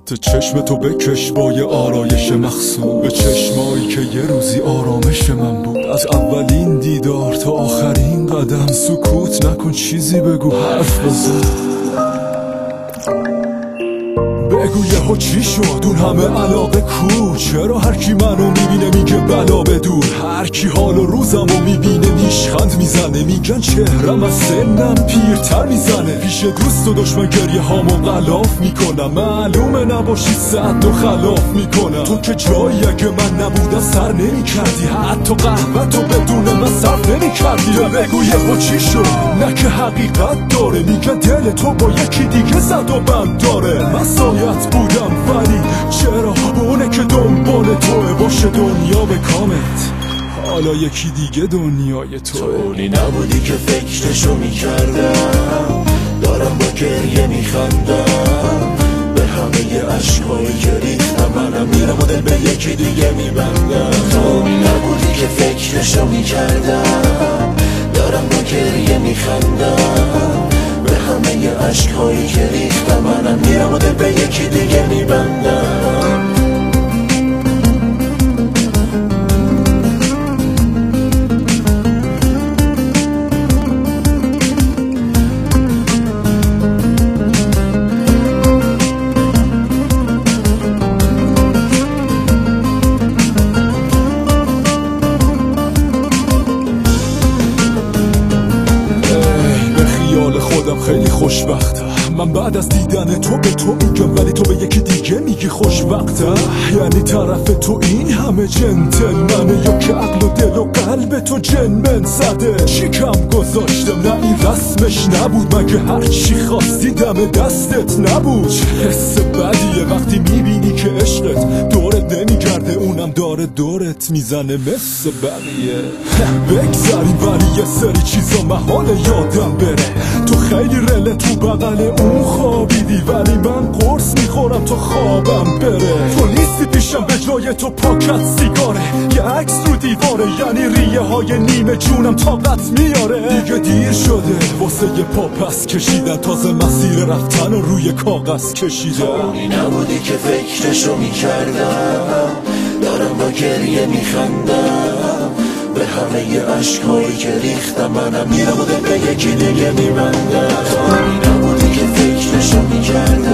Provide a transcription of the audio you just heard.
خط چشم تو بکش با یه آرایش مخصوص به چشمایی که یه روزی آرامش من بود. از اولین دیدار تا آخرین قدم سکوت نکن، چیزی بگو، حرف بزن، بگو یهو چی شد اون همه علاقه کو؟ چرا هر کی منو میبینه میگه بلا بدور؟ هر کی حال و روزمو میبینه نیشخند میزنه، میگن چهرم از سنم پیرتر میزنه. پیش دوست و دشمن گریه هامو غلاف میکنم، معلومه نباشی سعد و خلاف میکنم. تو که جایی اگه من نبودم سر نمیکردی، حتی قهوه تو بدون من صرف نمیکردی. بگو یهو چی شد؟ نه که حقیقت داره، میگه دل تو با یکی دیگه زد و بند داره. مسایت بودم ولی چرا اونه که دنبال توه باشه دنیا به کامت، حالا یکی دیگه دنیای توه. تو اونی نبودی که فکرشو میکردم، دارم با گریه میخندم به همه عشقایی که ریختم. منم میرم و دل به یکی دیگه میبندم. تو اونی نبودی که فکرشو میکردم، دارم با گریه میخندم به همه عشقایی که ریختم. منم میرم و دل به یکی دیگه میبندم. خیلی خوشبختم من بعد از دیدن تو به تو میگم، ولی تو به یکی دیگه میگی خوشبختم. یعنی طرف تو این همه جنتلمنه، یا که عقل و دل و قلب تو جنمن زده؟ چی کم گذاشتم؟ نه این رسمش نبود، مگه هر چی خواستی دم دستت نبود؟ چه حس بدیه وقتی میبینی که عشقت دورت نمیگرده، اونم داره دورت میزنه مثل بقیه. بگذاریم ولی یه سری چیزا محاله یادم بره. تو خیلی رله تو بغل اون خوابیدی، ولی من قرص میخورم تا خوابم بره. تو نیستی پیشم به جای تو پاکت سیگاره، یه عکس رو دیواره، یعنی ریه های نیمه جونم طاقت میاره. دیگه دیر شده واسه یه پا پس کشیدن، تازه مسیر رفتن رو روی کاغذ کشیدن. اونی نبودی که فکرشو میکردم، دارم با گریه میخندم به همه عشقایی که ریختم. منم میرم و دل به یکی دیگه میبندم. تو اونی نبودی که فکرشو میکردم،